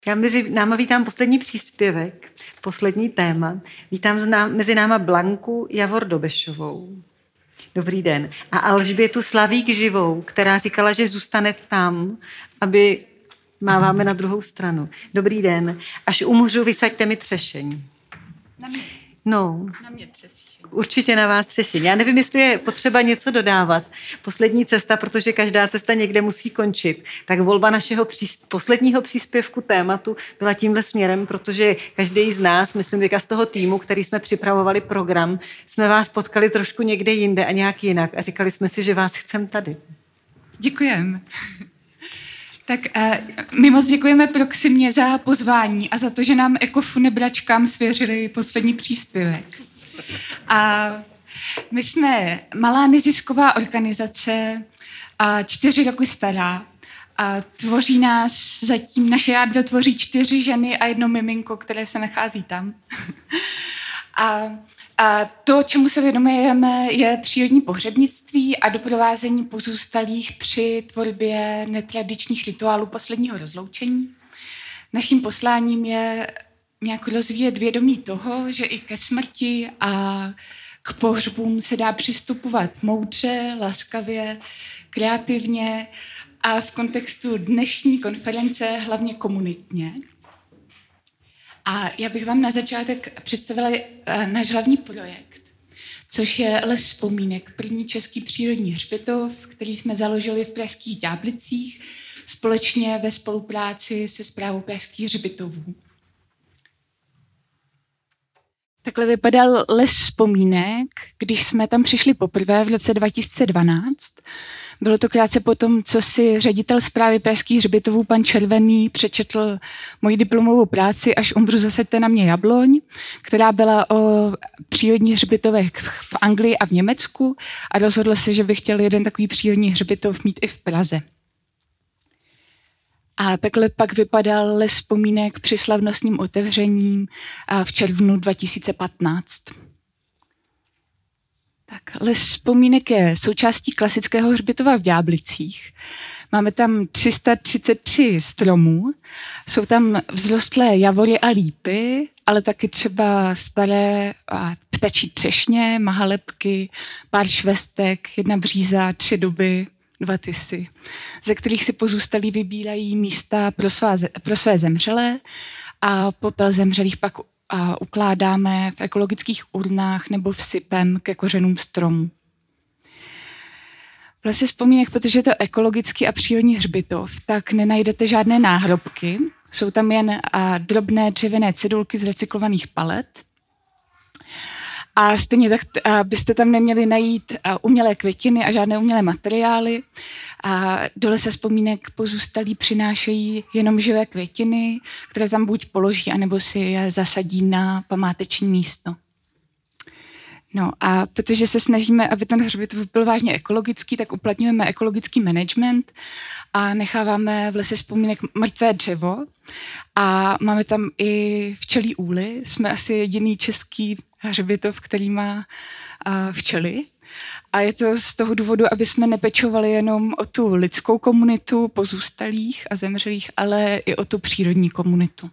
Já mezi náma vítám poslední příspěvek, poslední téma. Vítám mezi náma Blanku Javor Dobešovou. Dobrý den. A Alžbětu Slavík Živou, která říkala, že zůstane tam, aby máváme na druhou stranu. Dobrý den. Až umřu, vysaďte mi třešení. Na mě. No. Na mě třešení. Určitě na vás třešení. Já nevím, jestli je potřeba něco dodávat. Poslední cesta, protože každá cesta někde musí končit. Tak volba našeho posledního příspěvku tématu byla tímhle směrem, protože každý z nás, myslím teďka z toho týmu, který jsme připravovali program, jsme vás potkali trošku někde jinde a nějak jinak a říkali jsme si, že vás chcem tady. Děkujeme. Tak my moc děkujeme Proximě za pozvání a za to, že nám ekofunebračkám svěřili poslední příspěvek. A my jsme malá nezisková organizace, 4 roky stará a tvoří nás zatím, naše jádro tvoří 4 ženy a 1 miminko, které se nachází tam. A to, čemu se věnujeme, je přírodní pohřebnictví a doprovázení pozůstalých při tvorbě netradičních rituálů posledního rozloučení. Naším posláním je nějak rozvíjet vědomí toho, že i ke smrti a k pohřbům se dá přistupovat moudře, laskavě, kreativně a v kontextu dnešní konference hlavně komunitně. A já bych vám na začátek představila náš hlavní projekt, což je Les vzpomínek, první český přírodní hřbitov, který jsme založili v pražských Ďáblicích společně ve spolupráci se Správou pražských hřbitovů. Takhle vypadal Les vzpomínek, když jsme tam přišli poprvé v roce 2012. Bylo to krátce potom, co si ředitel Správy pražských hřbitovů pan Červený přečetl moji diplomovou práci Až umřu, zasaďte na mě jabloň, která byla o přírodních hřbitovech v Anglii a v Německu a rozhodl se, že by chtěl jeden takový přírodní hřbitov mít i v Praze. A takhle pak vypadal Les vzpomínek při slavnostním otevření v červnu 2015. Tak, Les vzpomínek je součástí klasického hřbitova v Ďáblicích. Máme tam 333 stromů, jsou tam vzrostlé javory a lípy, ale taky třeba staré ptačí třešně, mahalepky, pár švestek, 1 bříza, 3 duby, 2 tisy, ze kterých si pozůstalí vybírají místa pro své zemřelé a popel zemřelých pak ukládáme v ekologických urnách nebo vsypem ke kořenům stromů. V Lese vzpomínek, protože je to ekologický a přírodní hřbitov, tak nenajdete žádné náhrobky. Jsou tam jen drobné dřevěné cedulky z recyklovaných palet. A stejně tak byste tam neměli najít umělé květiny a žádné umělé materiály. A do Lesa vzpomínek pozůstalí přinášejí jenom živé květiny, které tam buď položí, anebo si je zasadí na památeční místo. No a protože se snažíme, aby ten hřbitov byl vážně ekologický, tak uplatňujeme ekologický management a necháváme v Lese vzpomínek mrtvé dřevo a máme tam i včelí úly. Jsme asi jediný český hřbitov, který má včely. A je to z toho důvodu, aby jsme nepečovali jenom o tu lidskou komunitu pozůstalých a zemřelých, ale i o tu přírodní komunitu.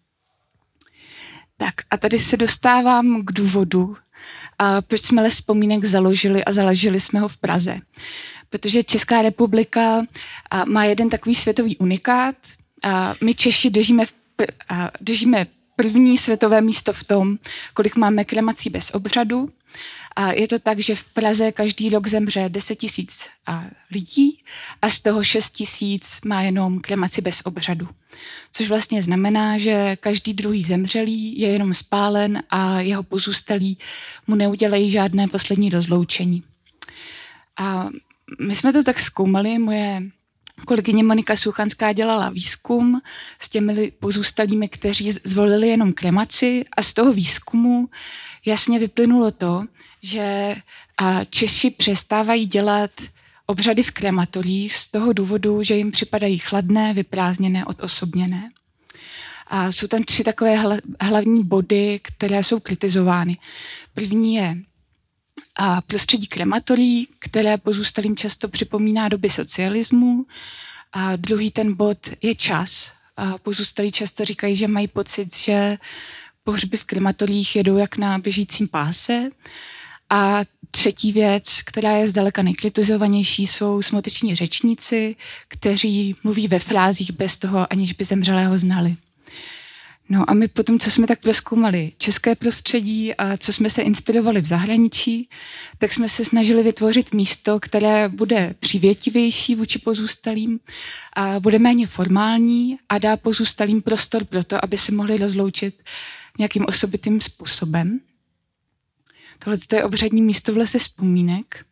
Tak a tady se dostávám k důvodu, proč jsme Les vzpomínek založili a založili jsme ho v Praze. Protože Česká republika má jeden takový světový unikát. My Češi držíme první světové místo v tom, kolik máme kremací bez obřadu. A je to tak, že v Praze každý rok zemře 10 000 lidí a z toho 6 000 má jenom kremaci bez obřadu. Což vlastně znamená, že každý druhý zemřelý je jenom spálen a jeho pozůstalí mu neudělají žádné poslední rozloučení. A my jsme to tak zkoumali, moje kolegyně Monika Suchanská dělala výzkum s těmi pozůstalými, kteří zvolili jenom kremaci a z toho výzkumu jasně vyplynulo to, že Češi přestávají dělat obřady v krematoriích z toho důvodu, že jim připadají chladné, vyprázdněné, odosobněné. A jsou tam 3 takové hlavní body, které jsou kritizovány. První je prostředí krematorií, které pozůstalým často připomíná doby socialismu. A druhý ten bod je čas, A pozůstalí často říkají, že mají pocit, že pohřby v krematoriích jedou jak na běžícím páse. A třetí věc, která je zdaleka nejkritizovanější, jsou smuteční řečníci, kteří mluví ve frázích bez toho, aniž by zemřelého znali. No a my potom, co jsme tak prozkoumali české prostředí a co jsme se inspirovali v zahraničí, tak jsme se snažili vytvořit místo, které bude přívětivější vůči pozůstalým a bude méně formální a dá pozůstalým prostor pro to, aby se mohli rozloučit nějakým osobitým způsobem. Tohle je obřadní místo v Lese vzpomínek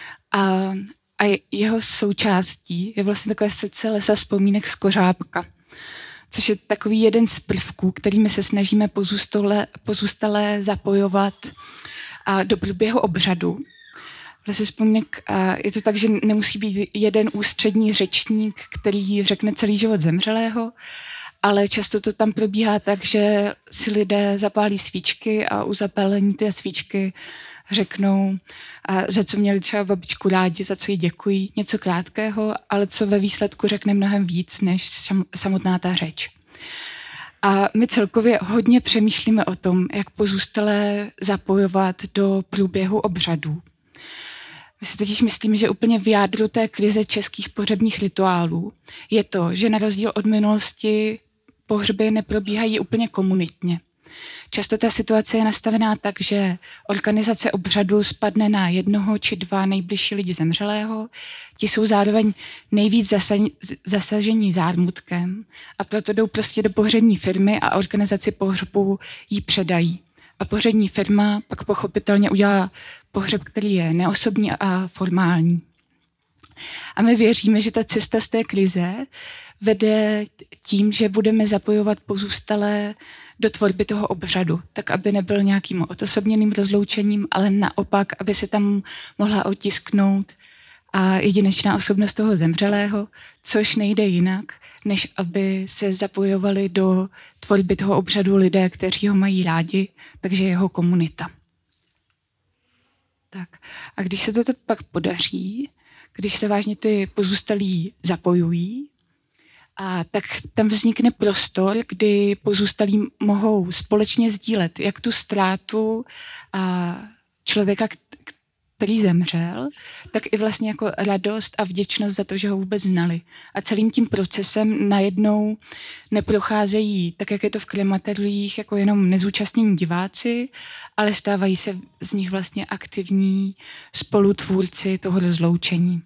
a jeho součástí je vlastně takové srdce Lesa vzpomínek z Kořápka, což je takový jeden z prvků, kterými se snažíme pozůstalé zapojovat do průběhu obřadu. V Lese vzpomínek je to tak, že nemusí být jeden ústřední řečník, který řekne celý život zemřelého, ale často to tam probíhá tak, že si lidé zapálí svíčky a u zapálení té svíčky řeknou, za co měli třeba babičku rádi, za co jí děkují, něco krátkého, ale co ve výsledku řekne mnohem víc než samotná ta řeč. A my celkově hodně přemýšlíme o tom, jak pozůstalé zapojovat do průběhu obřadů. My si totiž myslíme, že úplně v jádru té krize českých pohřebních rituálů je to, že na rozdíl od minulosti pohřby neprobíhají úplně komunitně. Často ta situace je nastavená tak, že organizace obřadu spadne na jednoho či dva nejbližší lidi zemřelého. Ti jsou zároveň nejvíc zasažení zármutkem a proto jdou prostě do pohřební firmy a organizaci pohřbu jí předají. A pohřební firma pak pochopitelně udělá pohřeb, který je neosobní a formální. A my věříme, že ta cesta z té krize vede tím, že budeme zapojovat pozůstalé do tvorby toho obřadu, tak aby nebyl nějakým odosobněným rozloučením, ale naopak, aby se tam mohla otisknout a jedinečná osobnost toho zemřelého, což nejde jinak, než aby se zapojovali do tvorby toho obřadu lidé, kteří ho mají rádi, takže jeho komunita. Tak. A když se toto pak podaří, když se vážně ty pozůstalí zapojují, tak tam vznikne prostor, kdy pozůstalí mohou společně sdílet jak tu ztrátu člověka, který zemřel, tak i vlastně jako radost a vděčnost za to, že ho vůbec znali. A celým tím procesem najednou neprocházejí, tak jak je to v krematoriích, jako jenom nezúčastnění diváci, ale stávají se z nich vlastně aktivní spolutvůrci toho rozloučení.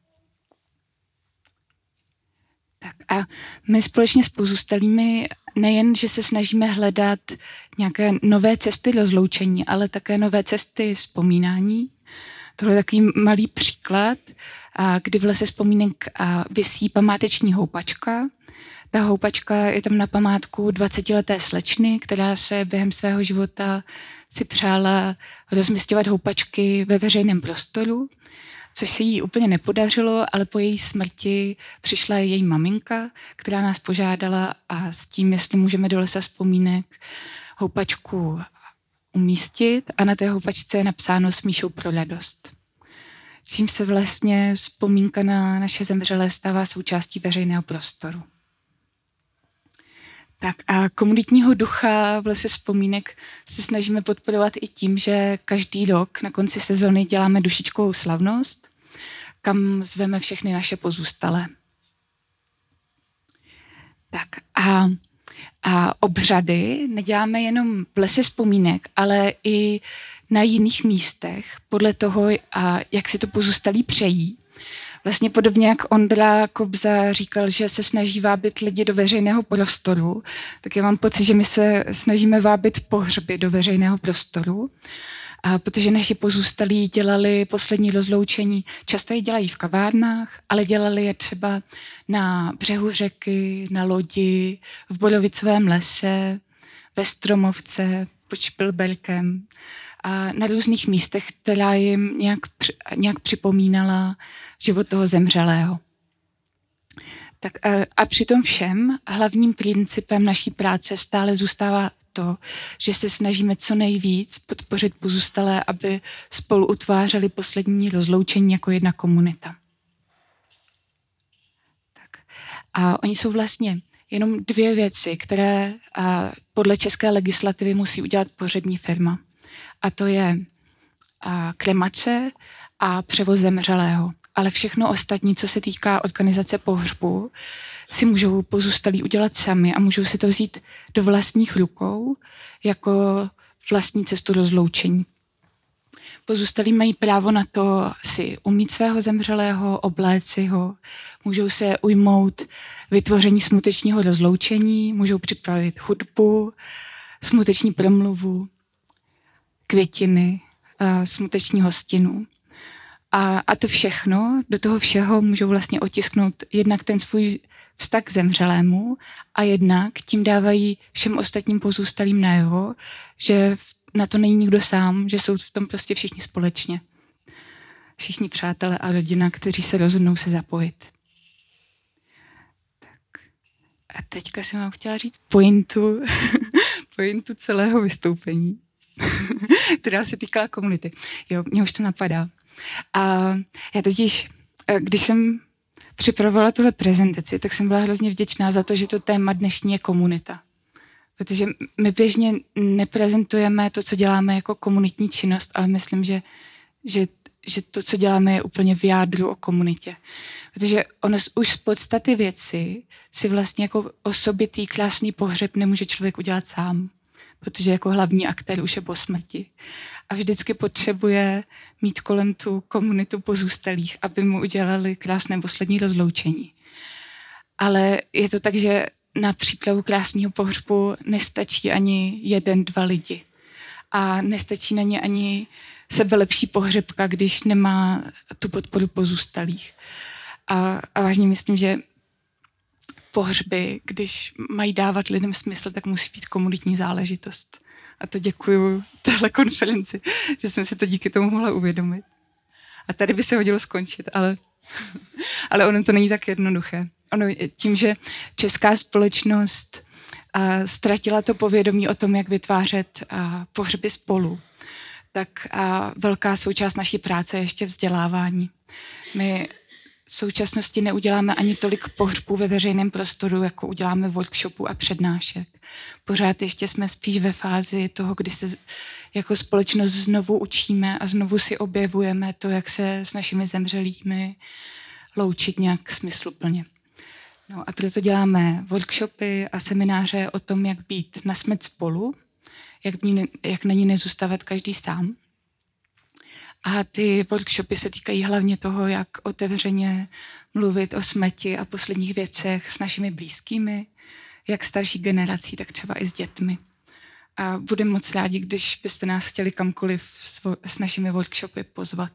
Tak a my společně s pozůstalými nejen, že se snažíme hledat nějaké nové cesty rozloučení, ale také nové cesty vzpomínání. Tohle je takový malý příklad, kdy v Lese vzpomínek visí památeční houpačka. Ta houpačka je tam na památku 20leté slečny, která se během svého života si přála rozmisťovat houpačky ve veřejném prostoru, což se jí úplně nepodařilo, ale po její smrti přišla její maminka, která nás požádala a s tím, jestli můžeme do Lesa vzpomínek houpačku umístit a na té houpačce je napsáno s Míšou pro radost. Čím se vlastně vzpomínka na naše zemřelé stává součástí veřejného prostoru. Tak a komunitního ducha v Lese vzpomínek se snažíme podporovat i tím, že každý rok na konci sezony děláme dušičkovou slavnost, kam zveme všechny naše pozůstalé. Tak a obřady neděláme jenom v Lese vzpomínek, ale i na jiných místech, podle toho, jak si to pozůstalí přejí. Vlastně podobně jak Ondra Kobza říkal, že se snaží vábit lidi do veřejného prostoru, tak já mám pocit, že my se snažíme vábit pohřby do veřejného prostoru, protože naši pozůstalí dělali poslední rozloučení, často je dělají v kavárnách, ale dělali je třeba na břehu řeky, na lodi, v Borovicovém lese, ve Stromovce, pod Špilberkem a na různých místech, která jim nějak připomínala život toho zemřelého. Tak a při tom všem hlavním principem naší práce stále zůstává to, že se snažíme co nejvíc podpořit pozůstalé, aby spolu utvářeli poslední rozloučení jako jedna komunita. Tak. A oni jsou vlastně jenom 2 věci, které podle české legislativy musí udělat pohřební firma. A to je kremace a převoz zemřelého. Ale všechno ostatní, co se týká organizace pohřbu, si můžou pozůstalí udělat sami a můžou si to vzít do vlastních rukou jako vlastní cestu rozloučení. Pozůstalí mají právo na to si umýt svého zemřelého, obléci ho, můžou se ujmout vytvoření smutečního rozloučení, můžou připravit hudbu, smuteční promluvu, květiny, smuteční hostinu. A to všechno, do toho všeho můžou vlastně otisknout jednak ten svůj vztah k zemřelému a jednak tím dávají všem ostatním pozůstalým najevo, že na to není nikdo sám, že jsou v tom prostě všichni společně. Všichni přátelé a rodina, kteří se rozhodnou se zapojit. Tak. A teďka jsem vám chtěla říct pointu celého vystoupení, která se týkala komunity. Jo, mě už to napadá. A já totiž, když jsem připravovala tuhle prezentaci, tak jsem byla hrozně vděčná za to, že to téma dnešní je komunita. Protože my běžně neprezentujeme to, co děláme jako komunitní činnost, ale myslím, že to, co děláme, je úplně v jádru o komunitě. Protože ono už z podstaty věci si vlastně jako osobitý krásný pohřeb nemůže člověk udělat sám, protože jako hlavní aktér už je po smrti. A vždycky potřebuje mít kolem tu komunitu pozůstalých, aby mu udělali krásné poslední rozloučení. Ale je to tak, že na přípravu krásného pohřbu nestačí ani 1-2 lidi. A nestačí na ně ani sebelepší pohřebka, když nemá tu podporu pozůstalých. A vážně myslím, že pohřby, když mají dávat lidem smysl, tak musí být komunitní záležitost. A to děkuju téhle konferenci, že jsem si to díky tomu mohla uvědomit. A tady by se hodilo skončit, ale ono to není tak jednoduché. Ono tím, že česká společnost ztratila to povědomí o tom, jak vytvářet pohřby spolu, tak velká součást naší práce je ještě vzdělávání. My v současnosti neuděláme ani tolik pohřbů ve veřejném prostoru, jako uděláme workshopů a přednášek. Pořád ještě jsme spíš ve fázi toho, kdy se jako společnost znovu učíme a znovu si objevujeme to, jak se s našimi zemřelými loučit nějak smysluplně. No a proto děláme workshopy a semináře o tom, jak být na smrt spolu, jak na ní nezůstávat každý sám. A ty workshopy se týkají hlavně toho, jak otevřeně mluvit o smrti a posledních věcech s našimi blízkými, jak starší generací, tak třeba i s dětmi. A budeme moc rádi, když byste nás chtěli kamkoliv s našimi workshopy pozvat.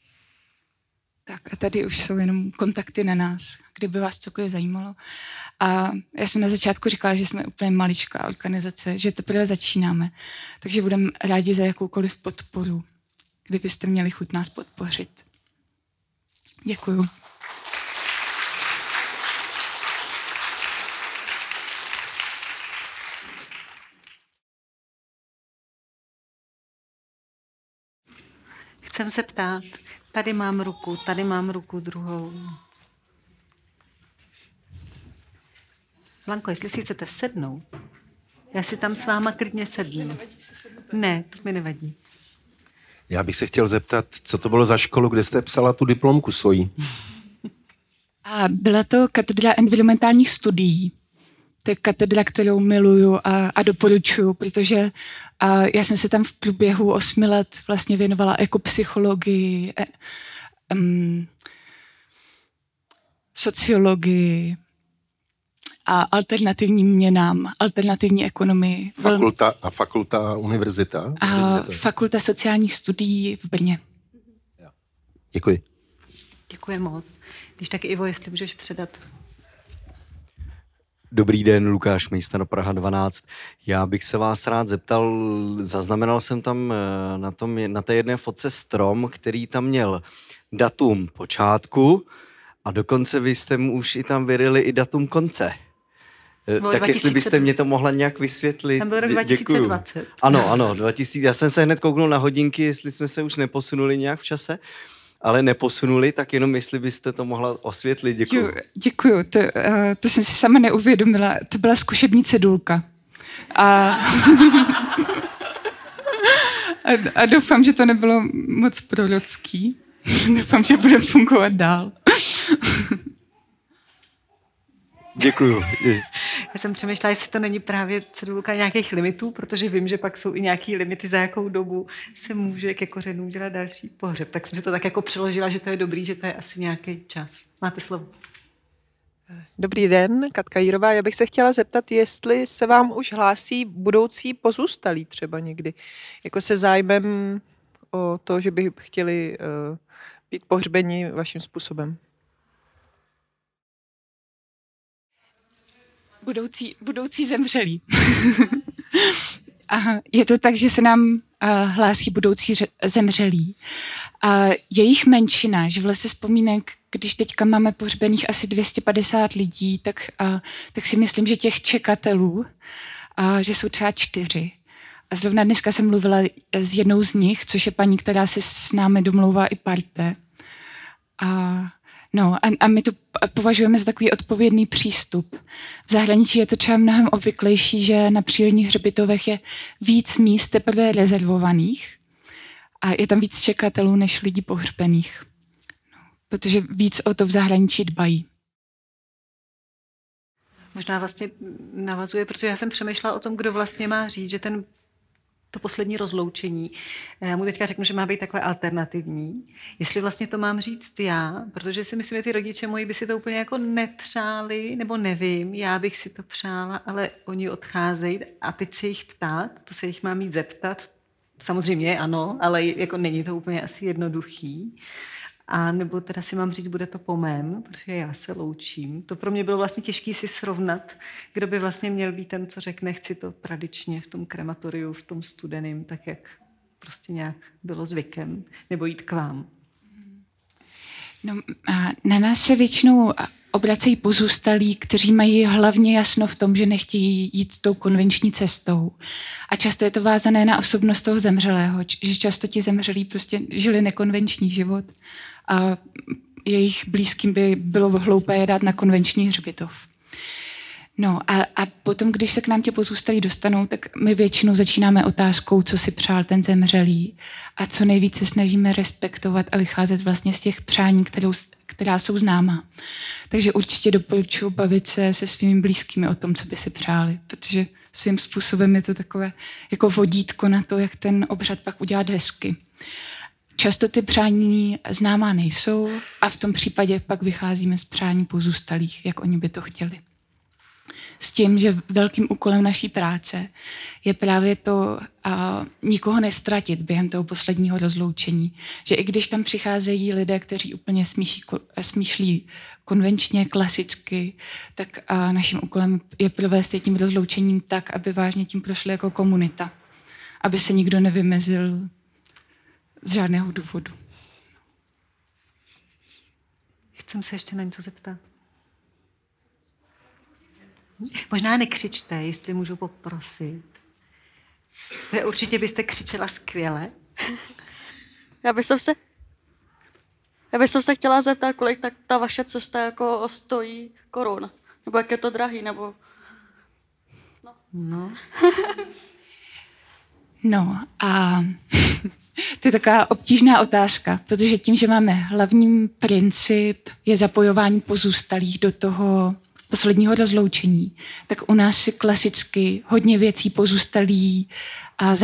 Tak a tady už jsou jenom kontakty na nás, kdyby vás cokoliv zajímalo. A já jsem na začátku říkala, že jsme úplně maličká organizace, že teprve začínáme. Takže budeme rádi za jakoukoliv podporu, kdybyste měli chuť nás podpořit. Děkuju. Chcem se ptát, tady mám ruku druhou. Blanko, jestli si chcete sednout, já si tam s váma klidně sednu. Ne, to mi nevadí. Já bych se chtěl zeptat, co to bylo za školu, kde jste psala tu diplomku svoji? A byla to katedra environmentálních studií. To je katedra, kterou miluju a doporučuju, protože já jsem se tam v průběhu 8 let vlastně věnovala ekopsychologii, sociologii a alternativním měnám, alternativní ekonomii. Fakulta univerzita? Fakulta sociálních studií v Brně. Děkuji. Děkuji moc. Když tak Ivo, jestli můžeš předat. Dobrý den, Lukáš Mejstano, Praha 12. Já bych se vás rád zeptal, zaznamenal jsem tam na té jedné fotce strom, který tam měl datum počátku a dokonce vy jste mu už i tam vyrili i datum konce. Tak jestli byste mě to mohla nějak vysvětlit. Tam byl rok 2020. Děkuju. Ano, 2000. Já jsem se hned kouknul na hodinky, jestli jsme se už neposunuli nějak v čase. ale neposunuli, tak jenom jestli byste to mohla osvětlit. Děkuji. Děkuju, to jsem si sama neuvědomila. To byla zkušební cedulka. A doufám, že to nebylo moc prorocký. Doufám, že bude fungovat dál. Děkuju. Já jsem přemýšlela, jestli to není právě cedulka nějakých limitů, protože vím, že pak jsou i nějaký limity, za jakou dobu se může ke kořenům dělat další pohřeb. Tak jsem si to tak jako přeložila, že to je dobrý, že to je asi nějaký čas. Máte slovo. Dobrý den, Katka Jírová. Já bych se chtěla zeptat, jestli se vám už hlásí budoucí pozůstalí třeba někdy, jako se zájmem o to, že by chtěli být pohřbeni vaším způsobem. Budoucí zemřelí. Aha, je to tak, že se nám hlásí budoucí zemřelí. A jejich menšina, že vlastně vzpomínek, když teďka máme pohřbených asi 250 lidí, tak si myslím, že těch čekatelů, že jsou třeba 4. A zrovna dneska jsem mluvila s jednou z nich, což je paní, která se s námi domlouvá i parte. A my to považujeme za takový odpovědný přístup. V zahraničí je to třeba mnohem obvyklejší, že na přírodních hřbitovech je víc míst teprve rezervovaných a je tam víc čekatelů než lidí pohřbených. Protože víc o to v zahraničí dbají. Možná vlastně navazuje, protože já jsem přemýšlela o tom, kdo vlastně má říct, že to poslední rozloučení. Já mu teďka řeknu, že má být takové alternativní. Jestli vlastně to mám říct já, protože si myslím, že ty rodiče moji by si to úplně jako nepřáli, nebo nevím, já bych si to přála, ale oni odcházejí a teď se jich ptát, to se jich mám jít zeptat, samozřejmě ano, ale jako není to úplně asi jednoduchý. A nebo teda si mám říct, bude to po mém, protože já se loučím. To pro mě bylo vlastně těžké si srovnat, kdo by vlastně měl být ten, co řekne, chci to tradičně v tom krematoriu, v tom studeném, tak jak prostě nějak bylo zvykem, nebo jít k vám. No, na nás se většinou obracejí pozůstalí, kteří mají hlavně jasno v tom, že nechtějí jít tou konvenční cestou. A často je to vázané na osobnost toho zemřelého, že často ti zemřelí prostě žili nekonvenční život a jejich blízkým by bylo hloupé je dát na konvenční hřbitov. No a potom, když se k nám ti pozůstalí dostanou, tak my většinou začínáme otázkou, co si přál ten zemřelý a co nejvíce snažíme respektovat a vycházet vlastně z těch přání, která jsou známá. Takže určitě doporučuji bavit se svými blízkými o tom, co by si přáli, protože svým způsobem je to takové jako vodítko na to, jak ten obřad pak udělat hezky. Často ty přání známá nejsou a v tom případě pak vycházíme z přání pozůstalých, jak oni by to chtěli. S tím, že velkým úkolem naší práce je právě to nikoho nestratit během toho posledního rozloučení. Že i když tam přicházejí lidé, kteří úplně smýšlí konvenčně, klasicky, tak naším úkolem je provést je tím rozloučením tak, aby vážně tím prošli jako komunita. Aby se nikdo nevymezil z žádného důvodu. Chcem se ještě na něco zeptat. Možná nekřičte, jestli můžu poprosit. Určitě byste křičela skvěle. Já bych se chtěla zeptat, kolik tak ta vaše cesta jako stojí korun. Nebo jak je to drahý, nebo... No a to je taková obtížná otázka, protože tím, že máme hlavní princip je zapojování pozůstalých do toho posledního rozloučení, tak u nás si klasicky hodně věcí pozůstalí a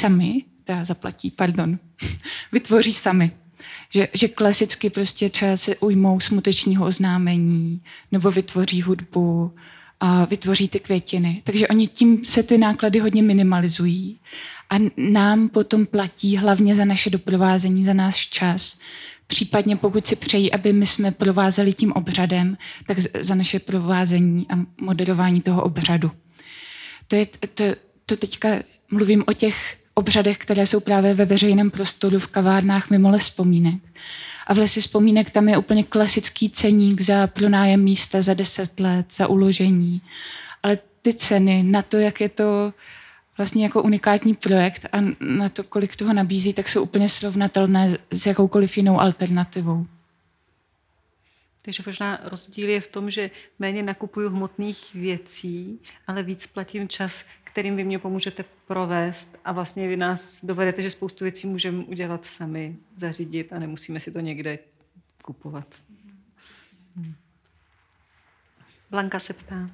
vytvoří sami. Že klasicky prostě třeba se ujmou smutečního oznámení nebo vytvoří hudbu a vytvoří ty květiny. Takže oni tím se ty náklady hodně minimalizují a nám potom platí hlavně za naše doprovázení, za náš čas. Případně pokud si přejí, aby my jsme provázeli tím obřadem, tak za naše provázení a moderování toho obřadu. To teďka mluvím o těch obřadech, které jsou právě ve veřejném prostoru v kavárnách mimo Les Vzpomínek. A v Lese Vzpomínek tam je úplně klasický ceník za pronájem místa za 10 let, za uložení. Ale ty ceny na to, jak je to vlastně jako unikátní projekt a na to, kolik toho nabízí, tak jsou úplně srovnatelné s jakoukoliv jinou alternativou. Takže možná rozdíl je v tom, že méně nakupuju hmotných věcí, ale víc platím čas, kterým vy mě pomůžete provést a vlastně vy nás dovedete, že spoustu věcí můžeme udělat sami, zařídit a nemusíme si to někde kupovat. Blanka se ptá.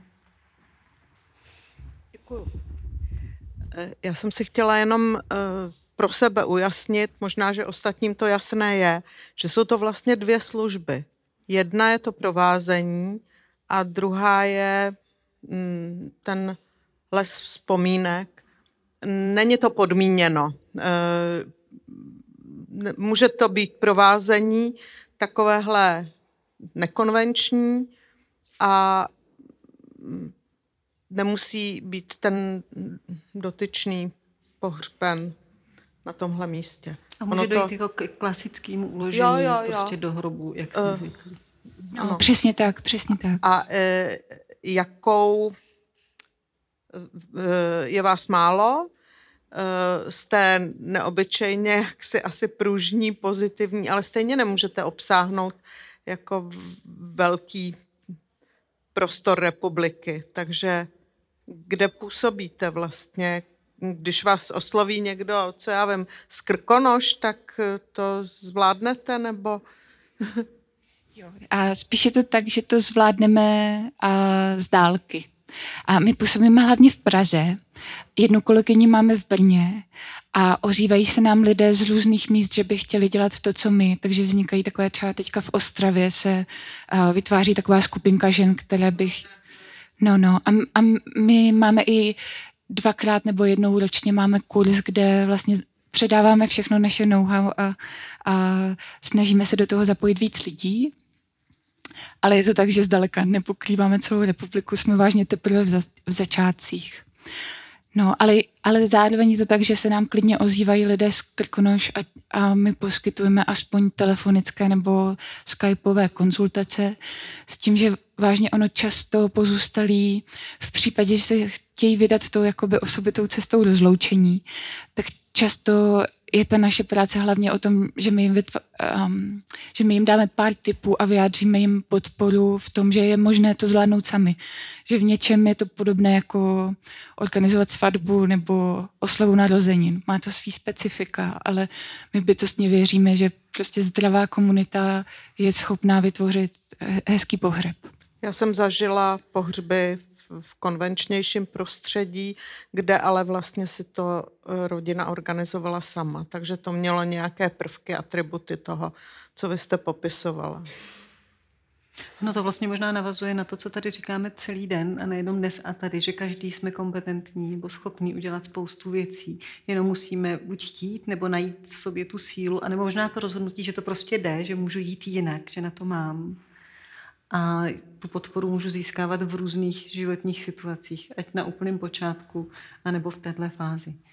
Děkuju. Já jsem si chtěla jenom pro sebe ujasnit, možná, že ostatním to jasné je, že jsou to vlastně 2 služby. Jedna je to provázení a druhá je ten les vzpomínek. Není to podmíněno. Může to být provázení takovéhle nekonvenční a nemusí být ten dotyčný pohřben na tomhle místě. A může dojít jako k klasickému uložení prostě do hrobu, jak jsme zvykli. No, přesně tak. A jakou je vás málo? Jste neobyčejně jaksi asi pružní, pozitivní, ale stejně nemůžete obsáhnout jako velký prostor republiky. Takže kde působíte vlastně? Když vás osloví někdo, co já vím, z Krkonoš, tak to zvládnete, nebo... Jo, a spíš je to tak, že to zvládneme z dálky. A my působíme hlavně v Praze, jednu kolegyni máme v Brně a ozývají se nám lidé z různých míst, že by chtěli dělat to, co my, takže vznikají takové třeba teďka v Ostravě se vytváří taková skupinka žen, které bych... A my máme i 2krát nebo jednou ročně máme kurz, kde vlastně předáváme všechno naše know-how a snažíme se do toho zapojit víc lidí. Ale je to tak, že zdaleka nepokrýváme celou republiku, jsme vážně teprve v začátcích. No, ale zároveň je to tak, že se nám klidně ozývají lidé z Krkonoš a my poskytujeme aspoň telefonické nebo skypové konzultace s tím, že vážně ono často pozůstalí v případě, že se chtějí vydat tou jakoby osobitou cestou rozloučení, tak často je ta naše práce hlavně o tom, že my jim dáme pár tipů a vyjádříme jim podporu v tom, že je možné to zvládnout sami. Že v něčem je to podobné jako organizovat svatbu nebo oslavu narozenin. Má to svý specifika, ale my bytostně věříme, že prostě zdravá komunita je schopná vytvořit hezký pohřeb. Já jsem zažila pohřby v konvenčnějším prostředí, kde ale vlastně si to rodina organizovala sama. Takže to mělo nějaké prvky, atributy toho, co vy jste popisovala. No to vlastně možná navazuje na to, co tady říkáme celý den a nejenom dnes a tady, že každý jsme kompetentní nebo schopní udělat spoustu věcí. Jenom musíme buď chtít, nebo najít v sobě tu sílu, anebo možná to rozhodnutí, že to prostě jde, že můžu jít jinak, že na to mám. A tu podporu můžu získávat v různých životních situacích, ať na úplném počátku, anebo v této fázi.